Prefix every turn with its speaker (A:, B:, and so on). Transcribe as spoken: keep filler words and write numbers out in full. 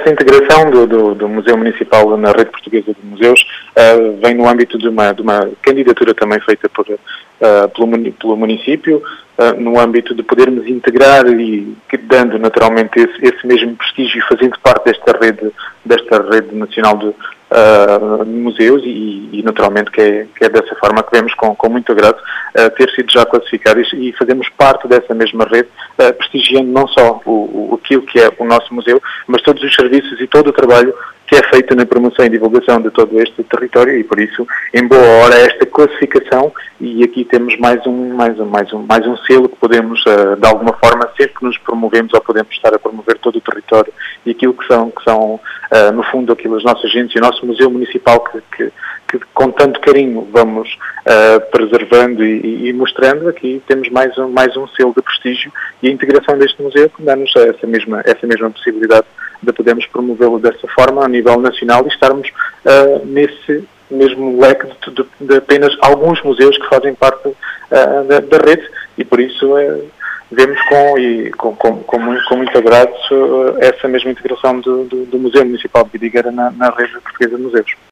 A: essa integração do, do, do Museu Municipal na Rede Portuguesa de Museus uh, vem no âmbito de uma, de uma candidatura também feita por, uh, pelo, pelo município, uh, no âmbito de podermos integrar e dando naturalmente esse, esse mesmo prestígio, fazendo parte desta rede, desta rede nacional de, uh, de museus e, e naturalmente que é, que é dessa forma que vemos com, com muito agrado uh, ter sido já classificados e fazemos parte dessa mesma rede, uh, prestigiando não só o, o, aquilo que é o nosso museu, mas todos os serviços e todo o trabalho que é feito na promoção e divulgação de todo este território e por isso, em boa hora, esta classificação e aqui temos mais um, mais um, mais um, mais um selo que podemos, uh, de alguma forma, sempre que nos promovemos ou podemos estar a promover todo o território e aquilo que são, que são uh, no fundo, aquilo as nossas agências, o nosso Museu Municipal que, que, que com tanto carinho vamos uh, preservando e, e mostrando, aqui temos mais um, mais um selo de prestígio e a integração deste museu que dá-nos essa mesma, essa mesma possibilidade de podermos promovê-lo dessa forma a nível nacional e estarmos uh, nesse mesmo leque de, de, de apenas alguns museus que fazem parte uh, da, da rede e por isso uh, vemos com, e, com, com, com, muito, com muito agrado uh, essa mesma integração do, do, do Museu Municipal de Vidigueira na, na Rede Portuguesa de Museus.